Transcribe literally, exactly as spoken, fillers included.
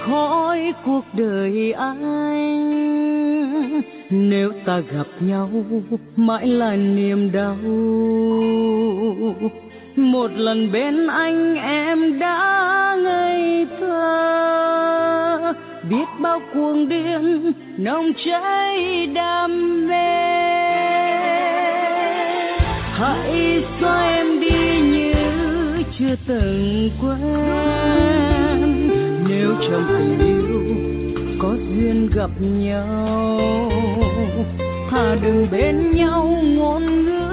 khỏi cuộc đời anh. Nếu ta gặp nhau mãi là niềm đau, một lần bên anh em đã ngây thơ, biết bao cuồng điên nồng cháy đam mê. Hãy xóa em đi như chưa từng quen, nếu trong tình yêu có duyên gặp nhau, thà đừng bên nhau ngôn ngữ